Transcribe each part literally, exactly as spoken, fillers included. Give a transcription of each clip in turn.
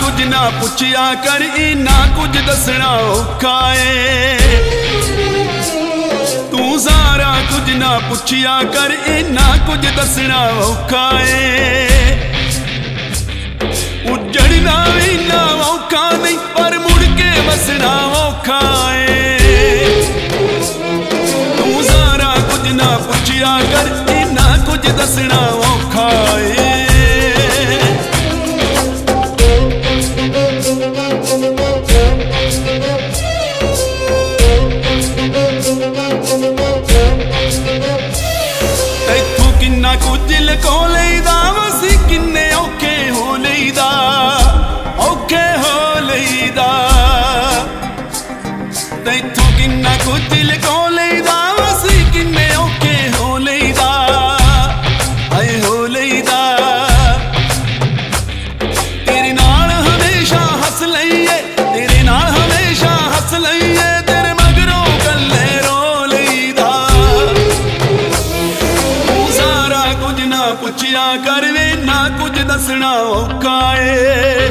कुछ ना पुछया कर, इना कुछ दसना औखा है। तू सारा कुछ ना पुछया कर, इना कुछ दसना औखा है। उजड़ना इना औखा नहीं, पर मुड़ के वसना औखा है। तू सारा कुछ ना पुछया कर, इना कुछ दसना औखा है। तैथों किन्ना कुछ लको लईदा, वसी किन्ने औखे हो लईदा, औखे हो लईदा। तैथों किन्ना कुछ लको लईदा, वसी किन्ने औखे हो लईदा, आए हो लईदा। तेरे नाल हमेशा हस लईए, तेरे नाल हमेशा हस लईए, तेरे मगरों गल्ले रो लईदा। तू सारा कुछ ना पुछया कर, वे ना कुछ दसना औखा है।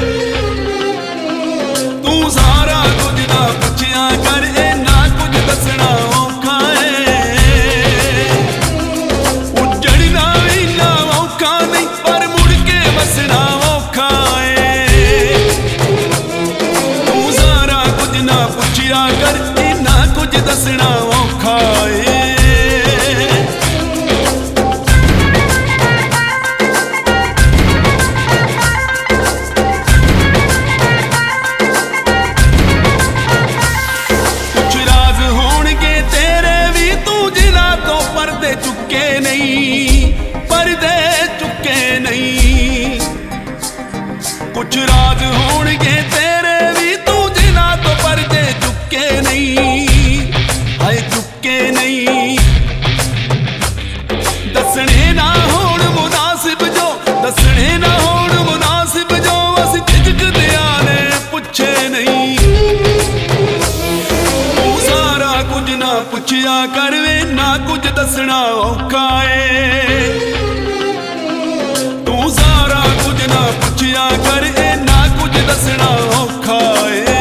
तू सारा कुछ ना पुछया कर, ए ना कुछ दसना औखा है। उजड़ना इना औखा नहीं, पर मुड़ के वसना औखा है। तू सारा कुछ ना पुछया कर, ए ना कुछ दसना औखा है। पर्दे चुके नहीं, पर्दे चुके नहीं। कुछ राज होणगे तेरे भी, तू जिना तो पर्दे चुके नहीं, हाय चुके नहीं। दसने ना होण मुनासिब जो, दसने ना होण मुनासिब जो, अस झिझकदियां ने पुछे नहीं। तू सारा कुछ ना पुछया कर, वे ना कुछ दसना औखा है। तू सारा कुछ ना पुछया कर, ए ना कुछ दसना औखा है।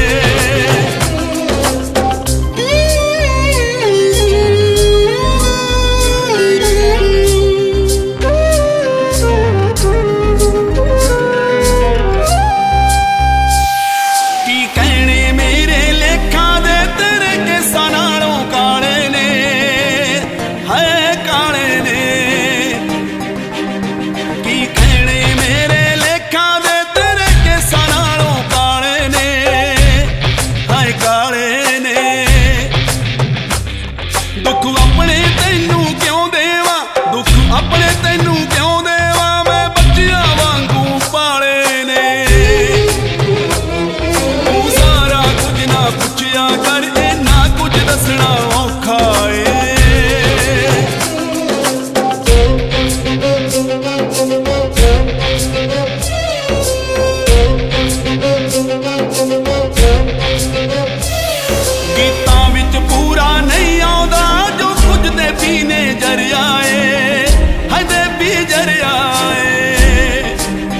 की कहने मेरे लेखा दे, तेरे केसां नालों काले ने, है काले ने। की कहने मेरे लेखा दे, तेरे केसां नालों काले ने, है काले ने। दुख अपने तैनू क्यों देवा, दुख अपने तैनू क्यों देवा, मैं बच्चियां वांगू पाले ने। तू सारा कुछ ना पुछया कर, ए ना कुछ दसना औखा है। गीतां विच पूरा नहीं आउंदा, जो कुछ दे पीने जरिया है, हाय दे पी जरिया है।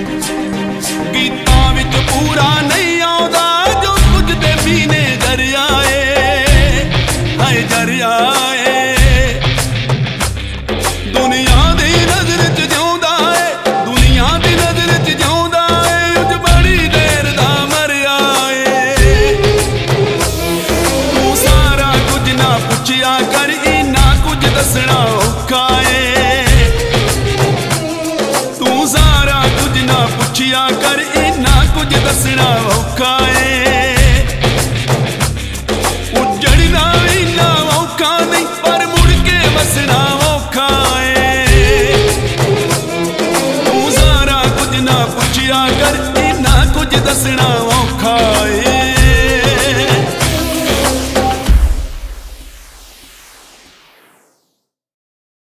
गीतां विच पूरा नहीं आउंदा, जो कुछ दे पीने जरिया है, हाय जरिया है। दुनिया दी नजर च जिउंदा है, दुनिया दी नजर च जिउंदा है, उज बड़ी देर दा मरिया है। तू सारा कुछ ना पुछया कर, इना कुछ दसना औखा है। तू सारा कुछ ना पुछया कर, इना कुछ दसना औखा है। उजड़ना इना औखा नहीं, पर मुड़ के वसना औखा है। तू सारा कुछ ना पुछया कर, इना कुछ दसना